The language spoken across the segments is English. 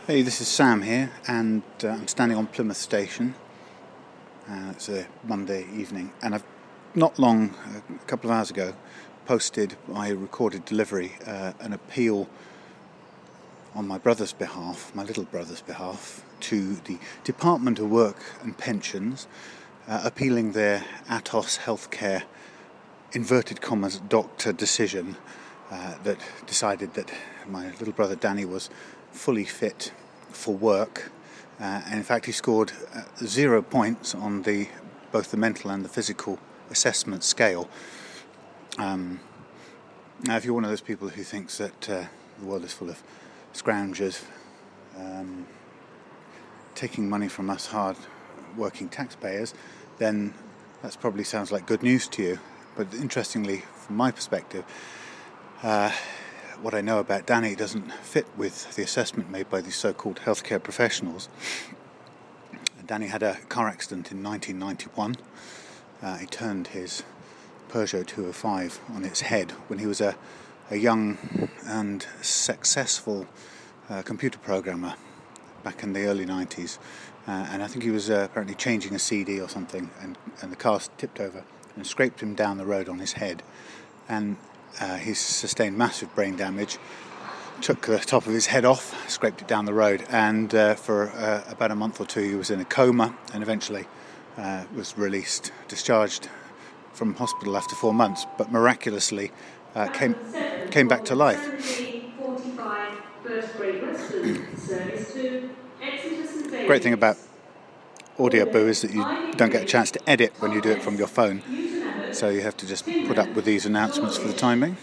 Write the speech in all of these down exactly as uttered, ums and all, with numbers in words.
Hey, this is Sam here, and uh, I'm standing on Plymouth Station. Uh, it's a Monday evening, and I've not long, a couple of hours ago, posted by recorded delivery uh, an appeal on my brother's behalf, my little brother's behalf, to the Department of Work and Pensions, uh, appealing their Atos Healthcare inverted commas doctor decision uh, that decided that my little brother Danny was fully fit for work, uh, and in fact he scored uh, zero points on the both the mental and the physical assessment scale. Um, now, if you're one of those people who thinks that uh, the world is full of scroungers um, taking money from us hard-working taxpayers, then that probably sounds like good news to you. But interestingly, from my perspective, uh, what I know about Danny doesn't fit with the assessment made by these so-called healthcare professionals. Danny had a car accident in nineteen ninety-one. Uh, he turned his Peugeot two oh five on its head when he was a, a young and successful uh, computer programmer back in the early nineties. Uh, and I think he was uh, apparently changing a C D or something, and, and the car tipped over and scraped him down the road on his head. And Uh, he sustained massive brain damage, took the top of his head off, scraped it down the road, and uh, for uh, about a month or two he was in a coma, and eventually uh, was released, discharged from hospital after four months, but miraculously uh, came came back to life. Great thing about Audioboo is that you don't get a chance to edit when you do it from your phone. So you have to just put up with these announcements for the time being.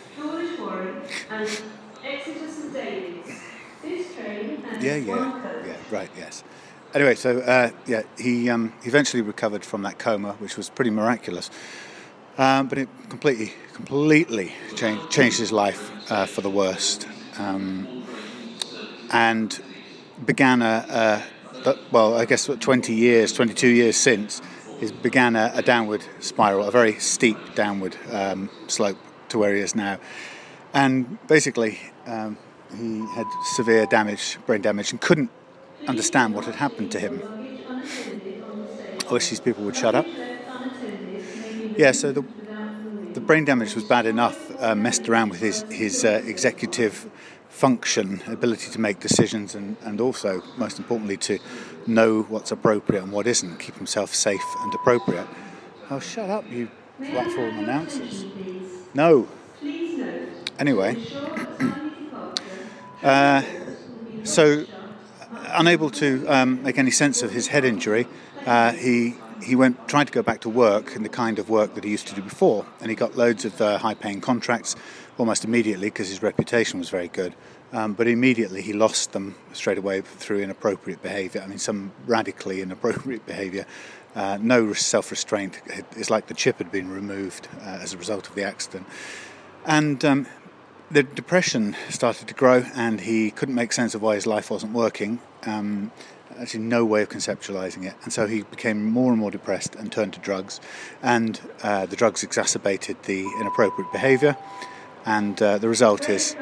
Yeah, yeah, yeah, right, yes. Anyway, so uh, yeah, he um, eventually recovered from that coma, which was pretty miraculous. Um, but it completely, completely changed, changed his life uh, for the worst, um, and began a, a well, I guess twenty years, twenty-two years since. He began a, a downward spiral, a very steep downward um, slope to where he is now. And basically, um, he had severe damage, brain damage, and couldn't understand what had happened to him. I wish these people would shut up. Yeah, so the the brain damage was bad enough, uh, messed around with his, his uh, executive function, ability to make decisions, and, and also, most importantly, to know what's appropriate and what isn't, keep himself safe and appropriate. Oh, shut up, you platform announcers. No. Anyway. uh, so, unable to um, make any sense of his head injury, uh, he he went tried to go back to work in the kind of work that he used to do before, and he got loads of uh, high-paying contracts almost immediately because his reputation was very good. Um, but immediately he lost them straight away through inappropriate behaviour. I mean, some radically inappropriate behaviour. Uh, no self-restraint. It's like the chip had been removed uh, as a result of the accident. And um, the depression started to grow, and he couldn't make sense of why his life wasn't working. Um, actually no way of conceptualising it. And so he became more and more depressed and turned to drugs. And uh, the drugs exacerbated the inappropriate behaviour. And uh, the result is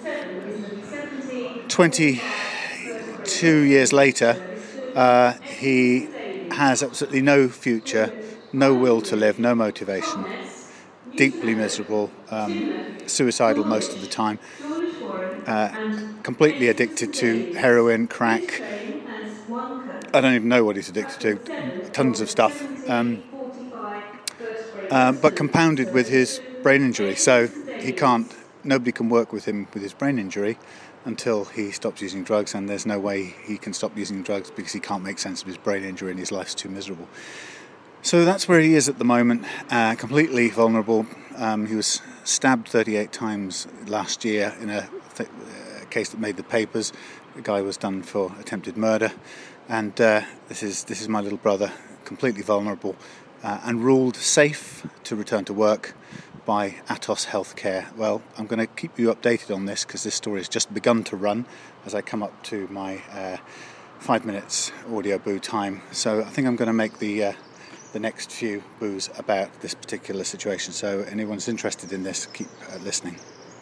twenty-two years later, uh, he has absolutely no future, no will to live, no motivation, deeply miserable, um, suicidal most of the time, uh, completely addicted to heroin, crack. I don't even know what he's addicted to, tons of stuff, um, uh, but compounded with his brain injury. So he can't, nobody can work with him with his brain injury until he stops using drugs, and there's no way he can stop using drugs because he can't make sense of his brain injury and his life's too miserable. So that's where he is at the moment, uh, completely vulnerable. Um, he was stabbed thirty-eight times last year in a, th- a case that made the papers. The guy was done for attempted murder, and uh, this is this is my little brother, completely vulnerable, uh, and ruled safe to return to work by Atos Healthcare. Well, I'm going to keep you updated on this because this story has just begun to run as I come up to my uh, five minutes Audioboo time. So I think I'm going to make the uh, the next few boos about this particular situation. So anyone's interested in this, keep uh, listening.